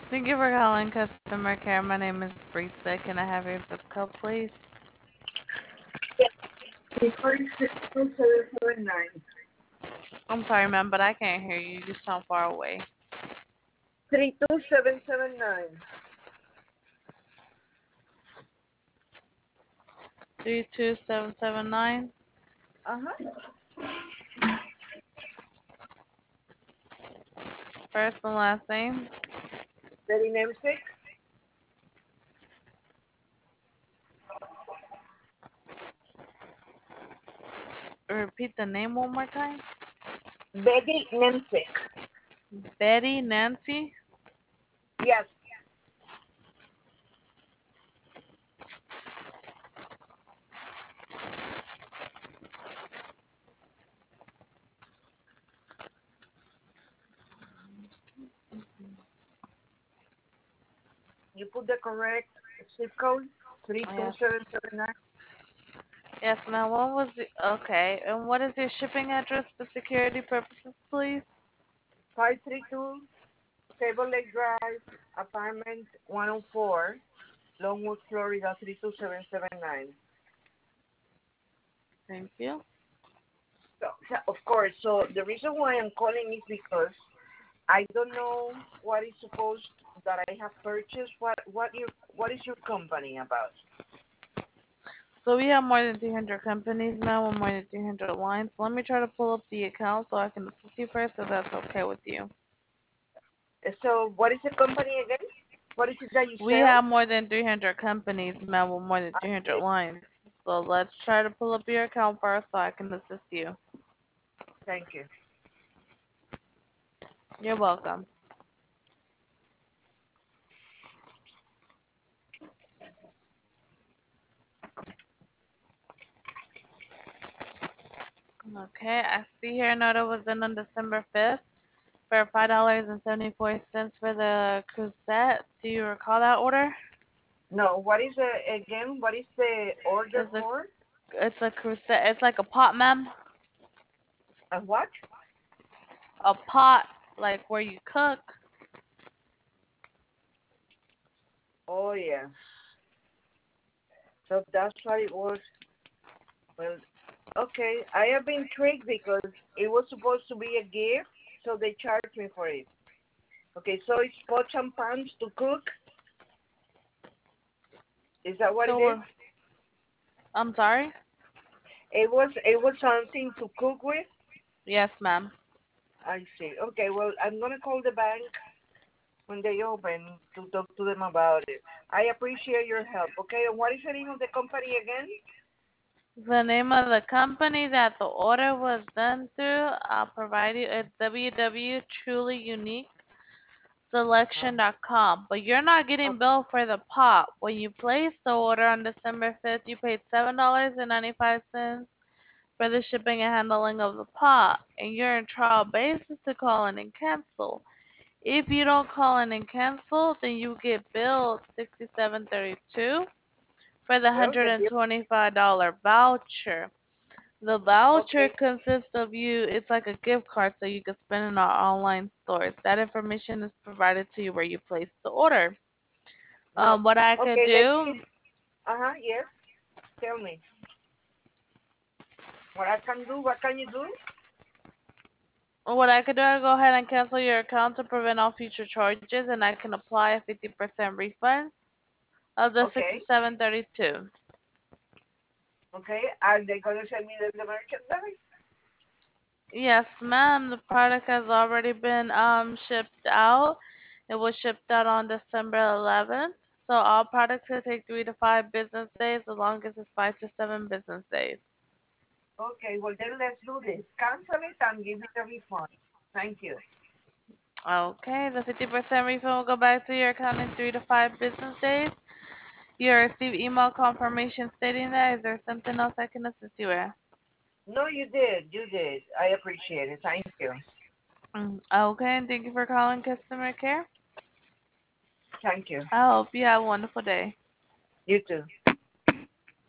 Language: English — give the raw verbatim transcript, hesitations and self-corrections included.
Thank you for calling customer care. My name is Brisa. Can I have your zip code, please? Three forty-six two seven seven nine. I'm sorry, ma'am, but I can't hear you. You sound far away. Three two seven seven nine. Three two seven seven nine. Uh huh. First and last name. Very name six. Repeat the name one more time. Betty Nemsek. Betty Nancy. Yes. You put the correct zip code. Three two Yes. seven seven nine. Yes, ma'am. What was the okay? And what is your shipping address for security purposes, please? Five three two Table Lake Drive, apartment one oh four, Longwood, Florida three two seven seven nine. Thank you. So, so, of course. So the reason why I'm calling is because I don't know what is supposed that I have purchased. What what your what is your company about? So we have more than three hundred companies now with more than three hundred lines. Let me try to pull up the account so I can assist you first, if that's okay with you. So what is the company again? What is it that you We sell? have more than three hundred companies now with more than I three hundred see. lines. So let's try to pull up your account first so I can assist you. Thank you. You're welcome. Okay, I see here an order was in on December fifth for five dollars and seventy-four cents for the Crusette. Do you recall that order? No, what is the again? What is the order It's a, for? it's a Crusette. It's like a pot, ma'am. A what? A pot, like where you cook. Oh yeah. So that's what it was. Well, okay. I have been tricked because it was supposed to be a gift, so they charged me for it. Okay, so it's pots and pans to cook. Is that what it So, is? uh, I'm sorry? It was it was something to cook with. Yes, ma'am. I see. Okay, well, I'm gonna call the bank when they open to talk to them about it. I appreciate your help. Okay, and what is the name of the company again? The name of the company that the order was done through, I'll provide you. It's w w w dot truly unique Uh, selection dot com. But you're not oh, getting billed for the pot. When you placed the order on December fifth, you paid seven dollars and ninety-five cents for the shipping and handling of the pot. And you're in trial basis to call in and cancel. If you don't call in and cancel, then you get billed sixty-seven thirty-two for the well, the one hundred bill. twenty-five dollars voucher. The voucher Okay, consists of you, it's like a gift card so you can spend in our online stores. That information is provided to you where you place the order. no. Um, what I could Okay, let do, me. Uh huh. Yes. Tell me what I can do. What can you do? what I could do, I go ahead and cancel your account to prevent all future charges, and I can apply a fifty percent refund of the Okay. sixty-seven thirty-two. Okay. Are they gonna send me the, the merchandise? Yes, ma'am. The product has already been um shipped out. It was shipped out on December eleventh. So all products will take three to five business days. The longest is five to seven business days. Okay. Well, then let's do this. Cancel it and give me the refund. Thank you. Okay, the fifty percent refund will go back to your account in three to five business days. You'll receive email confirmation stating that. Is there something else I can assist you with? No, you did. You did. I appreciate it. Thank you. Mm, Okay, and thank you for calling customer care. Thank you. I hope you have a wonderful day. You too.